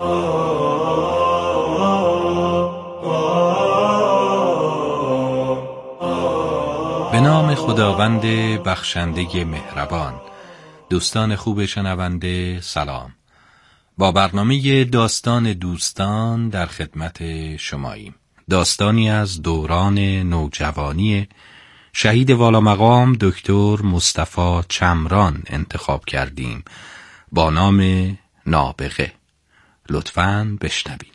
به نام خداوند بخشنده مهربان. دوستان خوب شنونده سلام. با برنامه داستان دوستان در خدمت شماییم. داستانی از دوران نوجوانی شهید والا مقام دکتر مصطفی چمران انتخاب کردیم با نام نابغه. لطفاً بشنوید.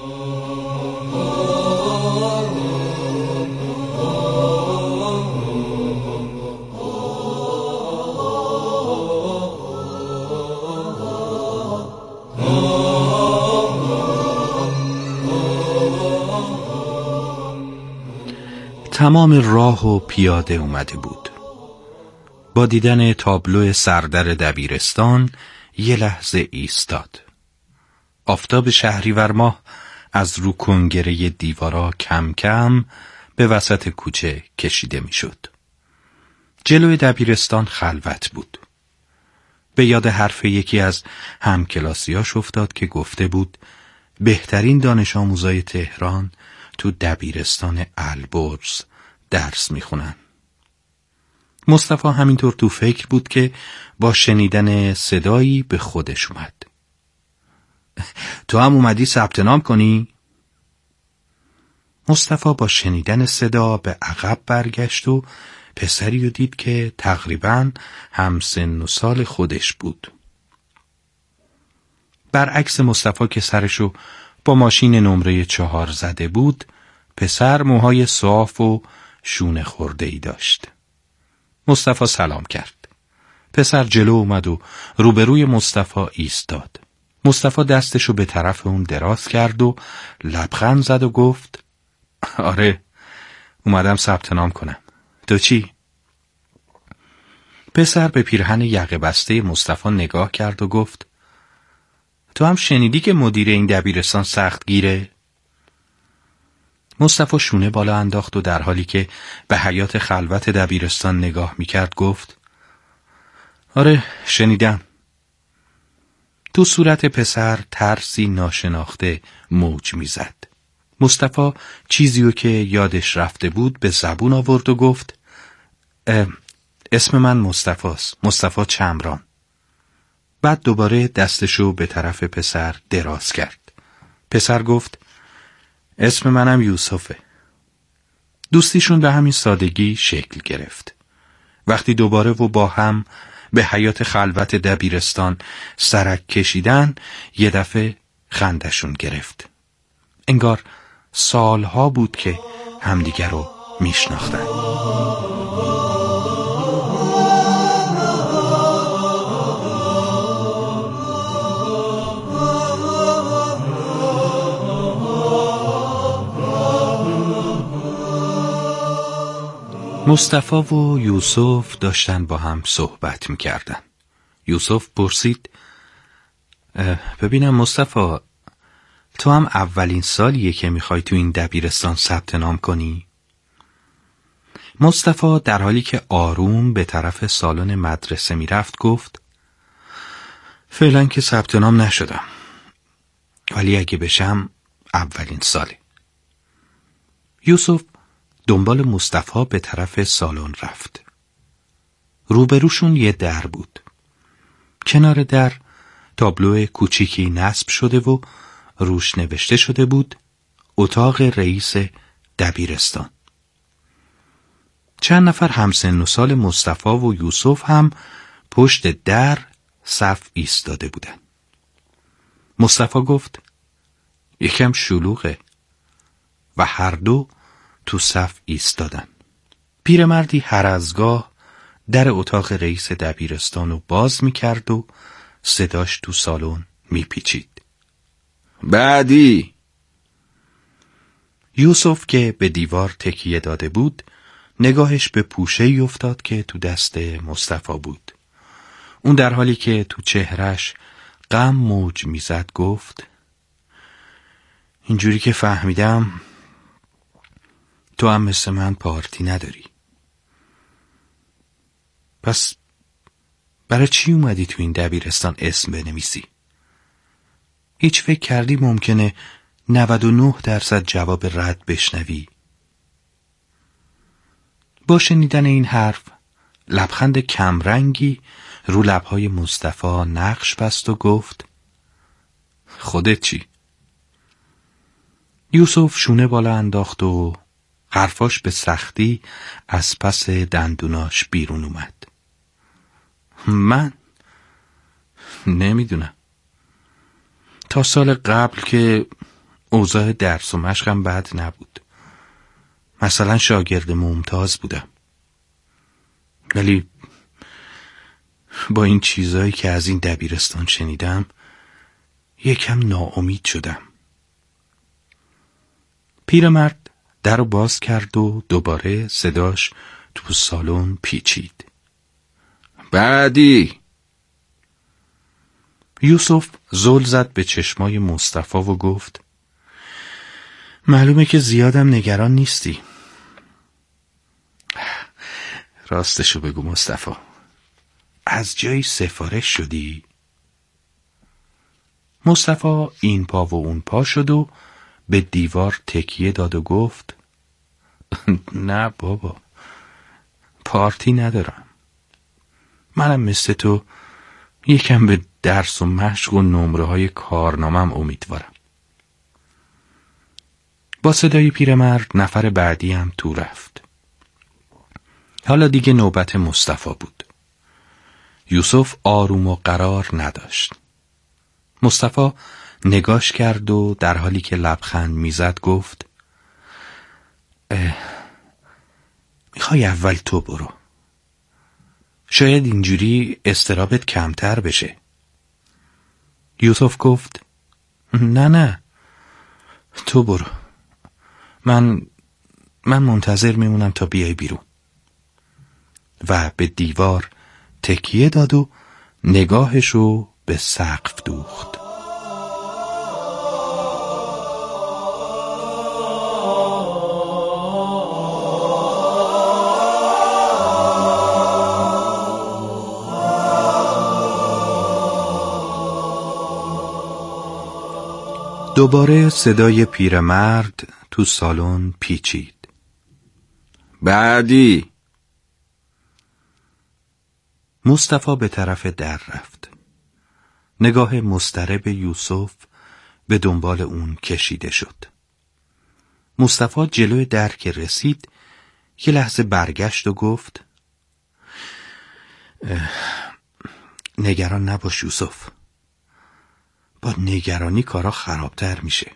تمام راه و پیاده اومده بود. با دیدن تابلو سردر دبیرستان یه لحظه ایستاد. آفتاب شهریور ماه از رو کنگره دیوارا کم کم به وسط کوچه کشیده میشد. جلوی دبیرستان خلوت بود. به یاد حرف یکی از همکلاسیاش افتاد که گفته بود بهترین دانش آموزای تهران تو دبیرستان البرز درس میخونن. مصطفی همینطور تو فکر بود که با شنیدن صدایی به خودش اومد. تو هم اومدی ثبت نام کنی؟ مصطفی با شنیدن صدا به عقب برگشت و پسری رو دید که تقریباً هم سن و سال خودش بود. برعکس مصطفی که سرشو با ماشین نمره 4 زده بود، پسر موهای صاف و شونه خورده‌ای داشت. مصطفی سلام کرد. پسر جلو اومد و روبروی مصطفی ایستاد. مصطفی دستشو به طرف اون دراز کرد و لبخند زد و گفت آره، اومدم ثبت نام کنم. تو چی؟ پسر به پیرهن یقه بسته مصطفی نگاه کرد و گفت تو هم شنیدی که مدیر این دبیرستان سخت گیره؟ مصطفی شونه بالا انداخت و در حالی که به حیاط خلوت دبیرستان نگاه میکرد گفت آره شنیدم. تو صورت پسر ترسی ناشناخته موج میزد. مصطفی چیزیو که یادش رفته بود به زبون آورد و گفت اسم من مصطفی‌ست، مصطفی چمران. بعد دوباره دستشو به طرف پسر دراز کرد. پسر گفت اسم منم یوسفه. دوستیشون به همین سادگی شکل گرفت. وقتی دوباره و با هم به حیاط خلوت دبیرستان سرک کشیدن یه دفعه خندشون گرفت. انگار سالها بود که همدیگر رو میشناختن. مصطفی و یوسف داشتن با هم صحبت میکردن. یوسف پرسید ببینم مصطفی، تو هم اولین سالیه که میخوای تو این دبیرستان ثبت نام کنی؟ مصطفی در حالی که آروم به طرف سالن مدرسه میرفت گفت فعلا که ثبت نام نشدم، ولی اگه بشم اولین ساله. یوسف دنبال مصطفی به طرف سالن رفت. روبروشون یه در بود. کنار در تابلو کوچیکی نصب شده و روش نوشته شده بود اتاق رئیس دبیرستان. چند نفر همسن و سال مصطفی و یوسف هم پشت در صف ایستاده بودن. مصطفی گفت یکم شلوغه و هر دو تو صف ایستادن. پیرمردی هر از گاه در اتاق رئیس دبیرستان رو باز میکرد و صداش تو سالن میپیچید. بعدی. یوسف که به دیوار تکیه داده بود نگاهش به پوشه‌ای افتاد که تو دست مصطفی بود. اون در حالی که تو چهرش غم موج میزد گفت اینجوری که فهمیدم تو هم مثل من پارتی نداری. پس برای چی اومدی تو این دبیرستان اسم بنویسی؟ هیچ فکر کردی ممکنه 99% جواب رد بشنوی؟ با شنیدن این حرف لبخند کمرنگی رو لبهای مصطفی نقش بست و گفت خودت چی؟ یوسف شونه بالا انداخت و حرفاش به سختی از پس دندوناش بیرون اومد. من نمیدونم. تا سال قبل که اوضاع درس و مشقم بد نبود. مثلا شاگرد ممتاز بودم. ولی با این چیزایی که از این دبیرستان شنیدم یکم ناامید شدم. پیرمرد در رو باز کرد و دوباره صداش تو سالن پیچید. بعدی. یوسف زل زد به چشمای مصطفی و گفت معلومه که زیادم نگران نیستی. راستشو بگو مصطفی، از جایی سفارش شدی؟ مصطفی این پا و اون پا شد و به دیوار تکیه داد و گفت نه بابا، پارتی ندارم. منم مثل تو یکم به درس و مشق و نمره های کارنامم امیدوارم. با صدای پیرمرد نفر بعدی هم تو رفت. حالا دیگه نوبت مصطفی بود. یوسف آروم و قرار نداشت. مصطفی نگاش کرد و در حالی که لبخند میزد گفت میخوای اول تو برو. شاید اینجوری اضطرابت کمتر بشه. یوسف گفت نه تو برو. من منتظر میمونم تا بیای بیرون. و به دیوار تکیه داد و نگاهشو به سقف دوخت. دوباره صدای پیرمرد تو سالن پیچید. بعدی. مصطفی به طرف در رفت. نگاه مضطرب یوسف به دنبال اون کشیده شد. مصطفی جلوی در که رسید یه لحظه برگشت و گفت نگران نباش یوسف. با نگرانی کارا خرابتر میشه.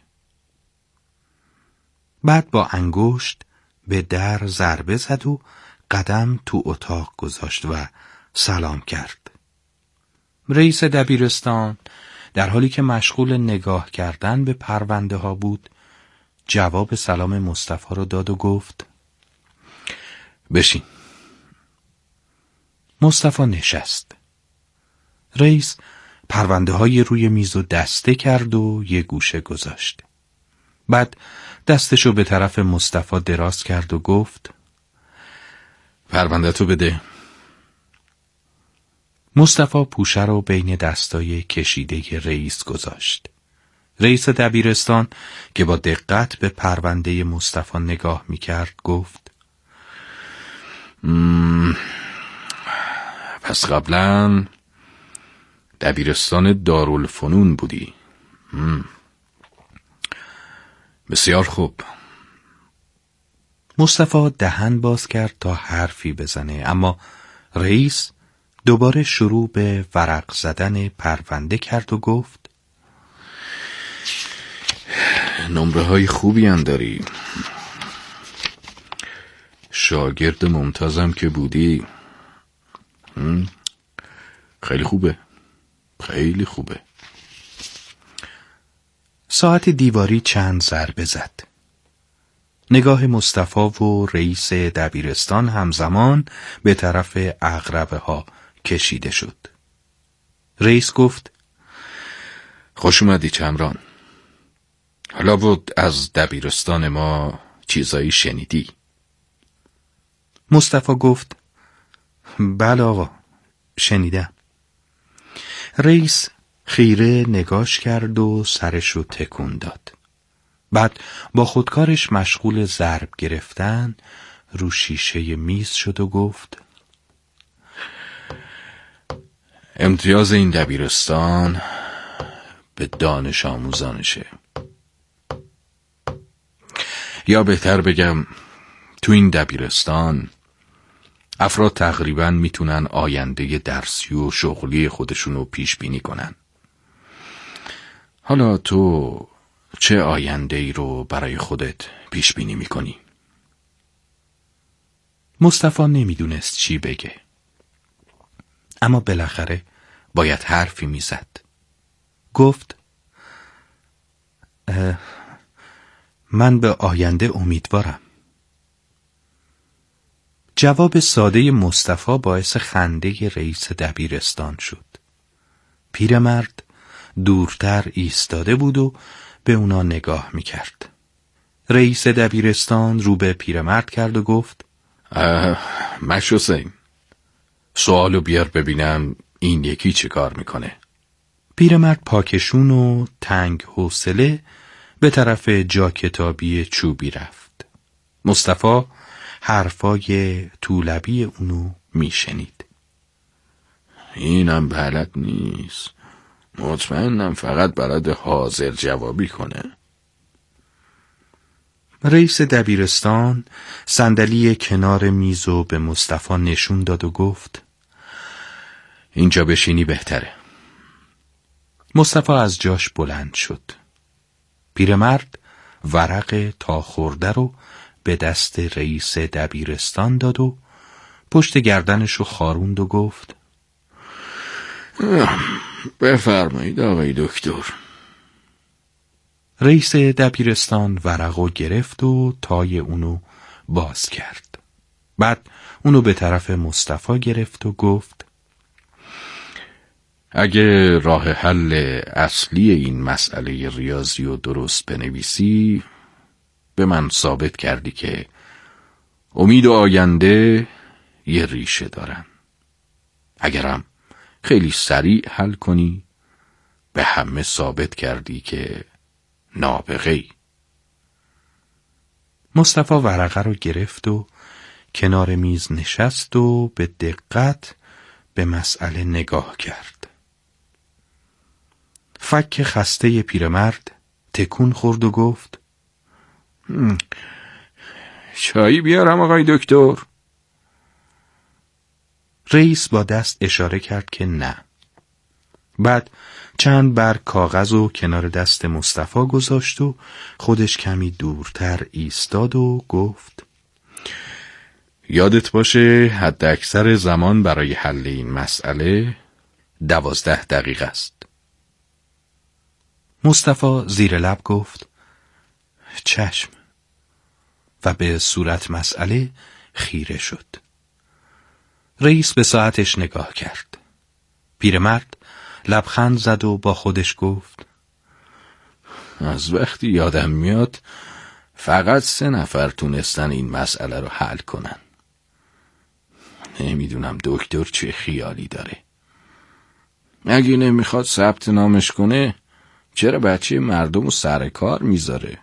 بعد با انگشت به در ضربه زد و قدم تو اتاق گذاشت و سلام کرد. رئیس دبیرستان در حالی که مشغول نگاه کردن به پرونده ها بود جواب سلام مصطفی رو داد و گفت بشین. مصطفی نشست. رئیس پرونده های روی میز و دسته کرد و یه گوشه گذاشت. بعد دستشو به طرف مصطفی دراز کرد و گفت پرونده تو بده. مصطفی پوشه رو بین دستای کشیده رئیس گذاشت. رئیس دبیرستان که با دقت به پرونده مصطفی نگاه میکرد گفت پس قبلا دبیرستان دارالفنون بودی. بسیار خوب. مصطفی دهن باز کرد تا حرفی بزنه اما رئیس دوباره شروع به ورق زدن پرونده کرد و گفت نمره های خوبی هم داری. شاگرد ممتازم که بودی. خیلی خوبه. خیلی خوبه. ساعت دیواری چند ضربه زد. نگاه مصطفی و رئیس دبیرستان همزمان به طرف عقربه ها کشیده شد. رئیس گفت خوش اومدی چمران. حالا بود از دبیرستان ما چیزایی شنیدی؟ مصطفی گفت بله آقا، شنیدم. رئیس خیره نگاش کرد و سرش رو تکون داد. بعد با خودکارش مشغول ضرب گرفتن رو شیشه میز شد و گفت: امتیاز این دبیرستان به دانش آموزانشه. یا بهتر بگم تو این دبیرستان افراد تقریباً میتونن آینده درسی و شغلی خودشونو پیش بینی کنن. حالا تو چه آینده‌ای رو برای خودت پیش بینی میکنی؟ مصطفی نمیدونست چی بگه، اما بالاخره باید حرفی میزد. گفت: من به آینده امیدوارم. جواب ساده مصطفی باعث خنده رئیس دبیرستان شد. پیرمرد دورتر ایستاده بود و به اونا نگاه میکرد. رئیس دبیرستان رو به پیرمرد کرد و گفت: مش حسین، سوالو بیار ببینم این یکی چه کار میکنه. پیرمرد پاکشون و تنگ حوصله به طرف جا کتابی چوبی رفت. مصطفی حرفای طولبی اونو میشنید. اینم بلد نیست، مطمئنم فقط بلد حاضر جوابی کنه. رئیس دبیرستان صندلی کنار میزو به مصطفی نشون داد و گفت: اینجا بشینی بهتره. مصطفی از جاش بلند شد. پیرمرد ورق تا خورده رو به دست رئیس دبیرستان داد و پشت گردنشو خاروند و گفت: بفرمایید آقای دکتر. رئیس دبیرستان ورقو گرفت و تای اونو باز کرد. بعد اونو به طرف مصطفی گرفت و گفت: اگه راه حل اصلی این مسئله ریاضی رو درست بنویسی، به من ثابت کردی که امید و آینده یه ریشه دارن. اگرم خیلی سریع حل کنی، به همه ثابت کردی که نابغه‌ای. مصطفی ورقه رو گرفت و کنار میز نشست و به دقت به مسئله نگاه کرد. فک خسته پیرمرد تکون خورد و گفت: چایی بیارم آقای دکتر؟ رئیس با دست اشاره کرد که نه. بعد چند برگ کاغذ و کنار دست مصطفی گذاشت و خودش کمی دورتر ایستاد و گفت: یادت باشه حد اکثر زمان برای حل این مسئله 12 دقیقه است. مصطفی زیر لب گفت: چشم، و به صورت مسئله خیره شد. رئیس به ساعتش نگاه کرد. پیرمرد لبخند زد و با خودش گفت: از وقتی یادم میاد فقط 3 نفر تونستن این مسئله رو حل کنن. نمیدونم دکتر چه خیالی داره. اگه نمیخواد ثبت نامش کنه، چرا بچه مردم رو سر کار میذاره؟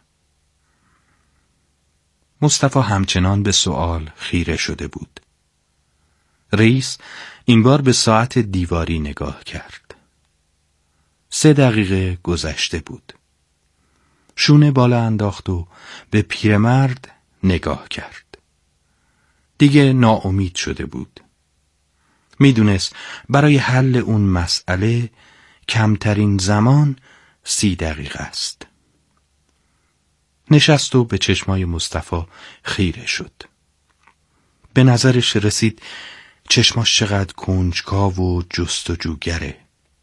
مصطفی همچنان به سوال خیره شده بود. رئیس این بار به ساعت دیواری نگاه کرد. 3 دقیقه گذشته بود. شونه بالا انداخت و به پیرمرد نگاه کرد. دیگه ناامید شده بود. میدونست برای حل اون مسئله کمترین زمان 30 دقیقه است. نشست و به چشمای مصطفی خیره شد. به نظرش رسید چشماش چقدر کنجکاو و جستجوگره.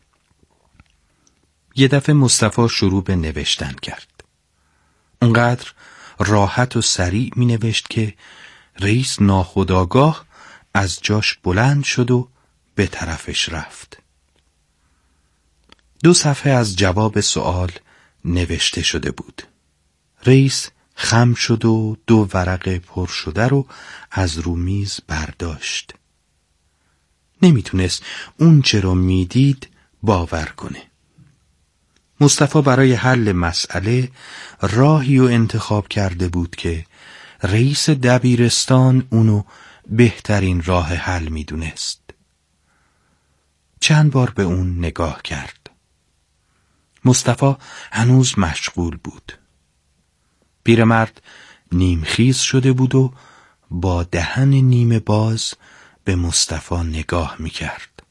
یه دفعه مصطفی شروع به نوشتن کرد. اونقدر راحت و سریع می نوشت که رئیس ناخودآگاه از جاش بلند شد و به طرفش رفت. 2 صفحه از جواب سوال نوشته شده بود. رئیس خم شد و 2 ورق پر شده رو از رو میز برداشت. نمیتونست اون چه رو میدید باور کنه. مصطفی برای حل مسئله راهی رو انتخاب کرده بود که رئیس دبیرستان اونو بهترین راه حل میدونست. چند بار به اون نگاه کرد. مصطفی هنوز مشغول بود. پیرمرد نیمخیز شده بود و با دهن نیمه باز به مصطفی نگاه میکرد.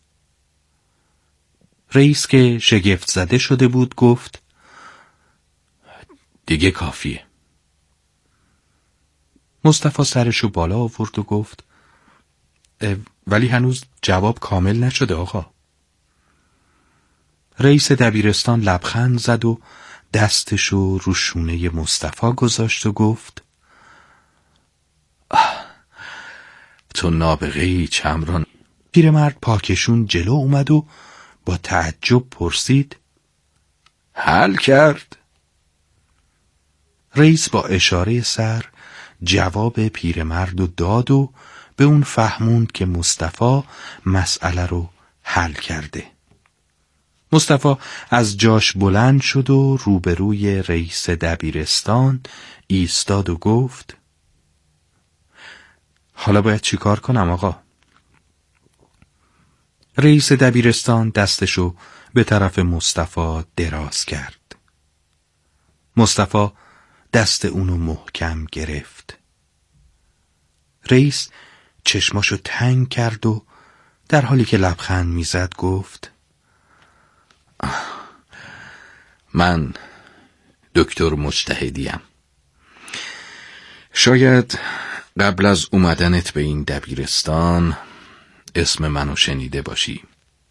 رئیس که شگفت زده شده بود گفت: دیگه کافیه. مصطفی سرشو بالا آورد و گفت: ولی هنوز جواب کامل نشده آقا. رئیس دبیرستان لبخند زد و دستشو رو شونه مصطفی گذاشت و گفت: تو نابغه‌ای چمران. پیرمرد پاکشون جلو اومد و با تعجب پرسید: حل کرد؟ رئیس با اشاره سر جواب پیرمرد رو داد و به اون فهموند که مصطفی مسئله رو حل کرده. مصطفی از جاش بلند شد و روبروی رئیس دبیرستان ایستاد و گفت: حالا باید چی کار کنم آقا؟ رئیس دبیرستان دستشو به طرف مصطفی دراز کرد. مصطفی دست اونو محکم گرفت. رئیس چشماشو تنگ کرد و در حالی که لبخند میزد گفت: من دکتر مجتهدیم. شاید قبل از اومدنت به این دبیرستان اسم منو شنیده باشی.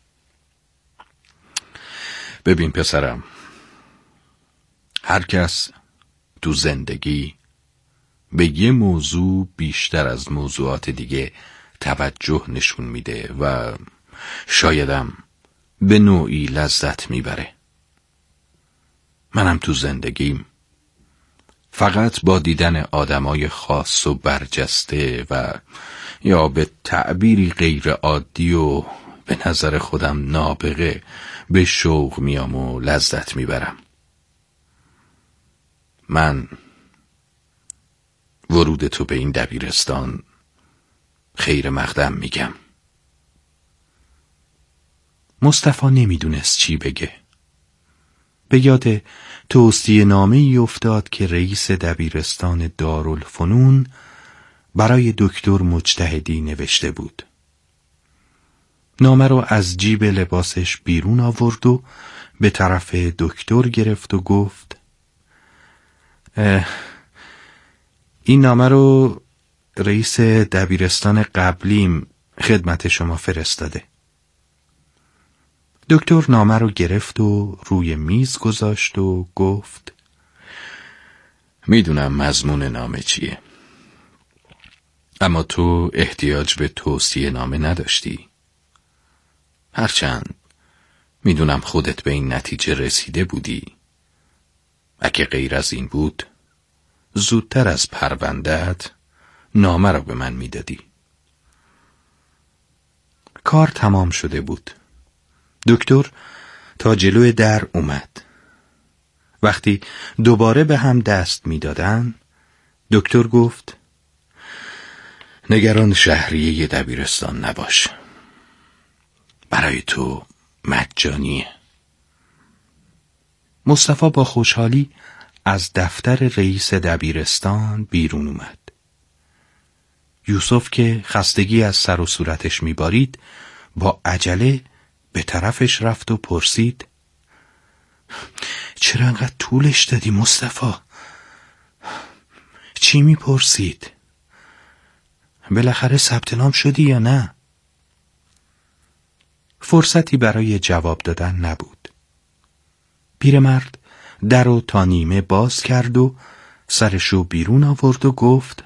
ببین پسرم، هر کس تو زندگی به یه موضوع بیشتر از موضوعات دیگه توجه نشون میده و شایدم به نوعی لذت میبره. منم تو زندگیم فقط با دیدن آدمای خاص و برجسته و یا به تعبیری غیر عادی و به نظر خودم نابغه به شوق میام و لذت میبرم. من ورود تو به این دبیرستان خیر مقدم میگم. مصطفی نمیدونست چی بگه. به یاد توصیه نامه‌ای افتاد که رئیس دبیرستان دارالفنون برای دکتر مجتهدی نوشته بود. نامه رو از جیب لباسش بیرون آورد و به طرف دکتر گرفت و گفت: این نامه رو رئیس دبیرستان قبلیم خدمت شما فرستاده. دکتر نامه رو گرفت و روی میز گذاشت و گفت: میدونم مضمون نامه چیه، اما تو احتیاج به توصیه نامه نداشتی. هرچند میدونم خودت به این نتیجه رسیده بودی. اگه غیر از این بود زودتر از پرونده‌ات نامه رو به من میدادی. کار تمام شده بود. دکتر تا جلوی در اومد. وقتی دوباره به هم دست میدادن، دکتر گفت: نگران شهریه دبیرستان نباش، برای تو مجانیه. مصطفی با خوشحالی از دفتر رئیس دبیرستان بیرون اومد. یوسف که خستگی از سر و صورتش میبارید با عجله به طرفش رفت و پرسید: چرا انقدر طولش دادی مصطفی؟ چی میپرسید؟ بالاخره ثبت نام شدی یا نه؟ فرصتی برای جواب دادن نبود. پیرمرد در رو تا نیمه باز کرد و سرشو بیرون آورد و گفت: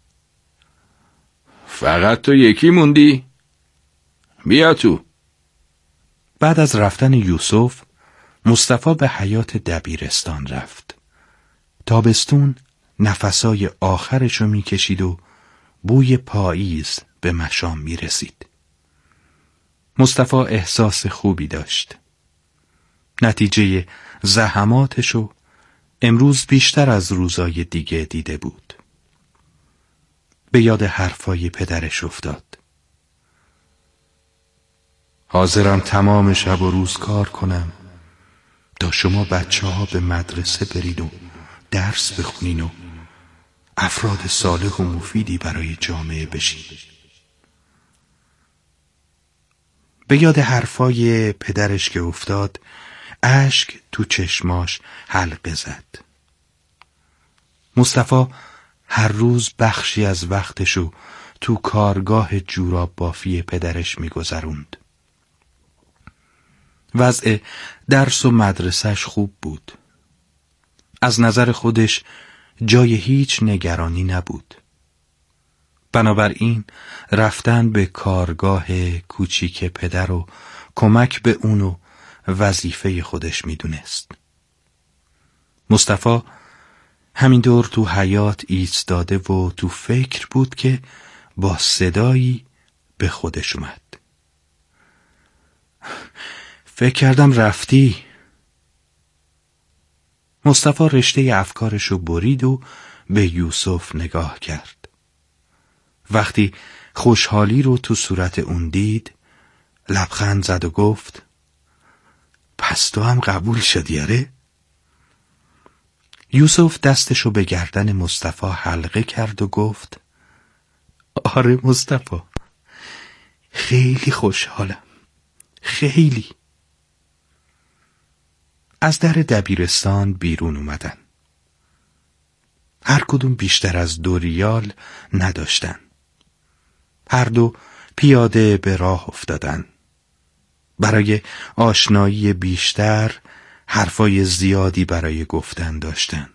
فقط تو یکی موندی؟ بیا تو. بعد از رفتن یوسف، مصطفی به حیاط دبیرستان رفت. تابستون نفسای آخرشو میکشید و بوی پاییز به مشام میرسید. مصطفی احساس خوبی داشت. نتیجه زحماتشو امروز بیشتر از روزای دیگه دیده بود. به یاد حرفای پدرش افتاد. حاضرم تمام شب و روز کار کنم تا شما بچه‌ها به مدرسه برید و درس بخونین و افراد صالح و مفیدی برای جامعه بشید. به یاد حرفای پدرش که افتاد، اشک تو چشماش حلقه زد. مصطفی هر روز بخشی از وقتشو تو کارگاه جوراب بافی پدرش میگذروند. وضع درس و مدرسهش خوب بود. از نظر خودش جای هیچ نگرانی نبود. بنابراین رفتن به کارگاه کوچیک پدر و کمک به اونو وظیفه خودش میدونست. مصطفی همینطور تو حیاط ایستاده و تو فکر بود که با صدایی به خودش اومد. فکر کردم رفتی. مصطفی رشته افکارشو برید و به یوسف نگاه کرد. وقتی خوشحالی رو تو صورت اون دید، لبخند زد و گفت: پس تو هم قبول شدی آره؟ یوسف دستشو به گردن مصطفی حلقه کرد و گفت: آره مصطفی، خیلی خوشحالم، خیلی. از در دبیرستان بیرون اومدن. هر کدوم بیشتر از 2 ریال نداشتن. هر دو پیاده به راه افتادن. برای آشنایی بیشتر حرفای زیادی برای گفتن داشتن.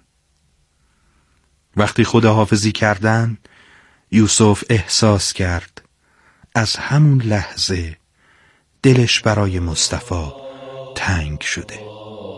وقتی خداحافظی کردن، یوسف احساس کرد از همون لحظه دلش برای مصطفی تنگ شده.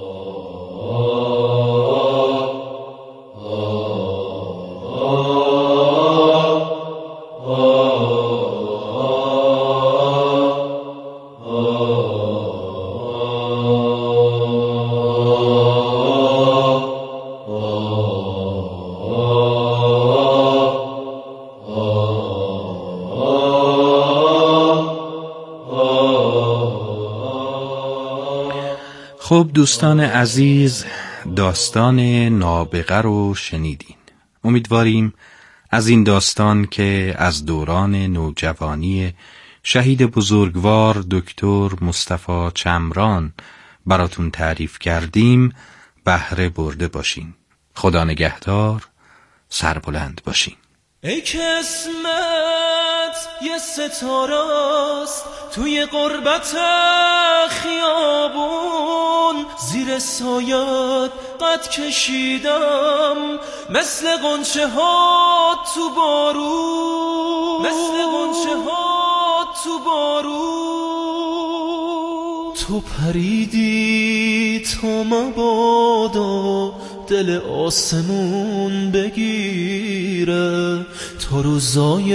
خب دوستان عزیز، داستان نابغه رو شنیدین. امیدواریم از این داستان که از دوران نوجوانی شهید بزرگوار دکتر مصطفی چمران براتون تعریف کردیم بهره برده باشین. خدا نگهدار، سربلند باشین. ای که اسمت یه ستاره‌ست توی غربت خیابون، زیر سایت قد کشیدم مثل غنچه ها تو بارون، مثل غنچه ها تو بارون. تو پریدی تا مبادا دل آسمون بگیره، تا روزای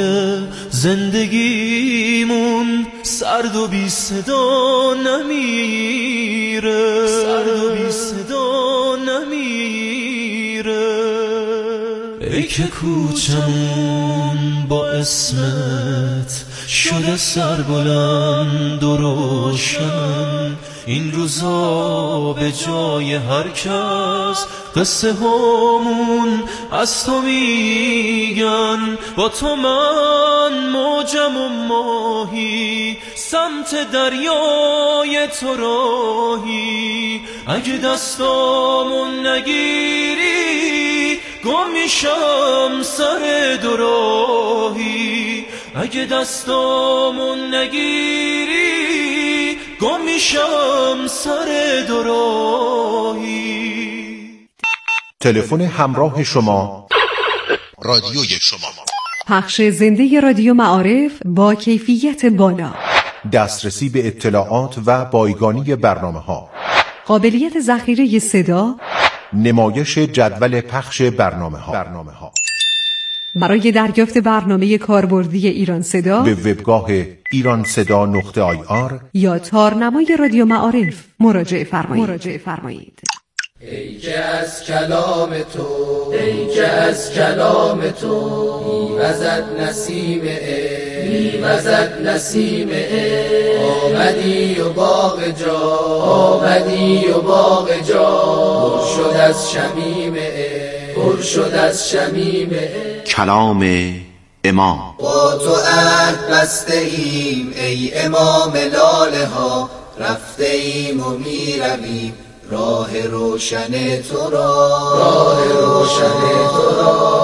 زندگیمون سرد و بی صدا نمیره، سرد و بی صدا نمیره. ای که کوچمون با اسمت شده سربلند و روشن، این روزا به جای هر کس قصه هامون از تو میگن. با تو من موجم و ماهی، سمت دریای تو راهی. اگه دستامون نگیری گم میشم سر دوراهی، اگه دستامون نگیری گم میشم سر دوراهی. تلفن همراه شما، رادیوی شما. پخش زنده رادیو معارف با کیفیت بالا، دسترسی به اطلاعات و بایگانی برنامه‌ها، قابلیت ذخیره صدا، نمایش جدول پخش برنامه‌ها. برای دریافت برنامه کاربردی ایران صدا به وبگاه ایرانصدا.ir یا تارنمای رادیو معارف مراجعه فرمایید. ای که از کلام تو ای که از کلام تو میوزد نسیم میوزد نسیم آمدی و باغ جا آمدی و باغ جا پر شد از شمیم پر شد از شمیم کلام امام. با تو عهد بسته ایم ای امام لاله ها، رفته ایم و میرویم راه روشن تو را راه روشن تو را.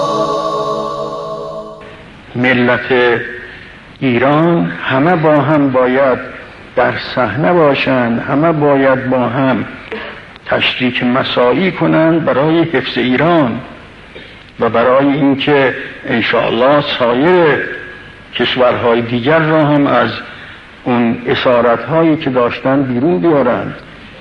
ملت ایران همه با هم باید در صحنه باشند، همه باید با هم تشریک مساعی کنند برای حفظ ایران و برای اینکه انشاءالله سایر کشورهای دیگر را هم از اون اسارت‌هایی که داشتن بیرون بیارند.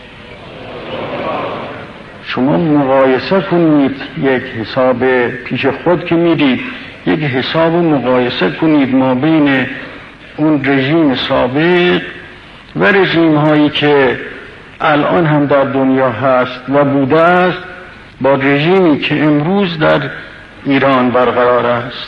شما مقایسه کنید، یک حساب پیش خود که میدید، یک حساب مقایسه کنید ما بین اون رژیم سابق و رژیم هایی که الان هم در دنیا هست و بوده است با رژیمی که امروز در ایران برقرار است.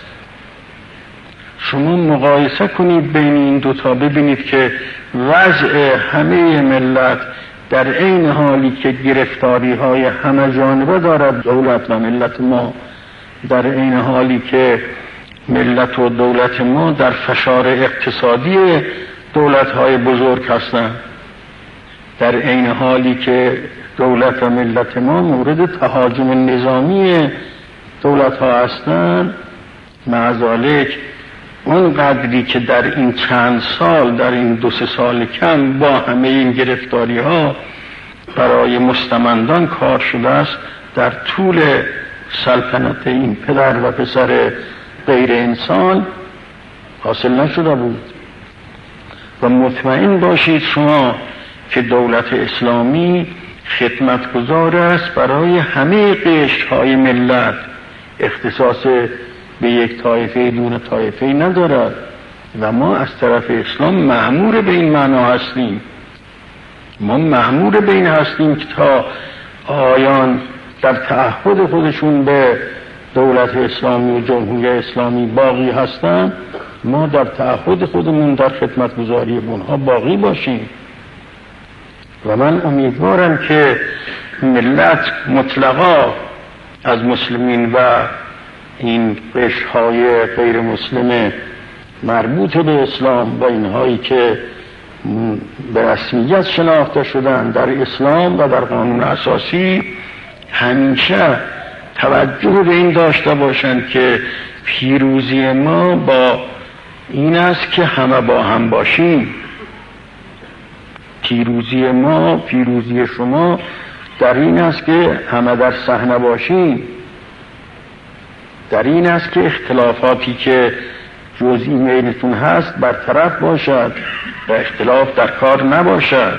شما مقایسه کنید بین این دوتا، ببینید که وضع همه ملت در عین حالی که گرفتاری های همه جانبه دارد دولت و ملت ما، در عین حالی که ملت و دولت ما در فشار اقتصادی دولت های بزرگ هستند، در عین حالی که دولت و ملت ما مورد تهاجم نظامی دولت ها هستند، معذالک اون قدری که در این چند سال، در این 2-3 سال کم با همه این گرفتاری ها برای مستمندان کار شده است، در طول سلطنت این پدر و پسر غیر انسان حاصل نشده بود. و مطمئن باشید شما که دولت اسلامی خدمتگزار است برای همه قشرهای ملت، اختصاص به یک طایفه دون طایفه ندارد و ما از طرف اسلام مأمور به این معنا هستیم. ما مأمور به این هستیم که تا آیان در تعهد خودشون به دولت اسلامی و جمهوری اسلامی باقی هستند، ما در تعهد خودمون در خدمتگزاری اونها باقی باشیم. و من امیدوارم که ملت مطلقا از مسلمین و این قشرهای غیر مسلم مربوط به اسلام و اینهایی که به رسمیت شناخته شدن در اسلام و در قانون اساسی همیشه توجه به این داشته باشند که پیروزی ما با این است که همه با هم باشیم. پیروزی ما، پیروزی شما در این است که همه در صحنه باشیم، در این است که اختلافاتی که جزئی میلتون هست برطرف باشد و اختلاف در کار نباشد.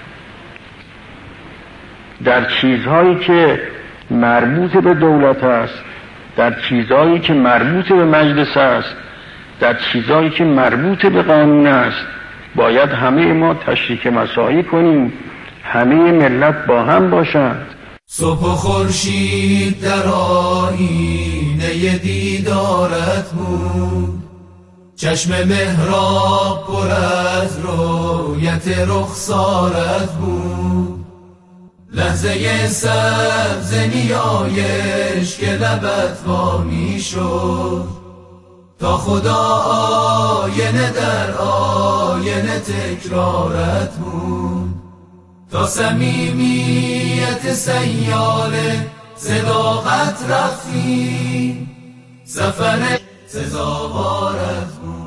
در چیزهایی که مربوط به دولت است، در چیزهایی که مربوط به مجلس است، در چیزهایی که مربوط به قانون است، باید همه ما تشریک مساعی کنیم، همه ملت با هم باشند. صبح و خورشید در آیینه دیدارت بود، چشم محراب پر از رویت رخسارت بود، لحظه سبز نیایش که لبت وا می شد، تا خدا آینه در آینه تکرارت بود، تا صمیمیت سیاله صداقت رفتی، سفر سزاوارت بود.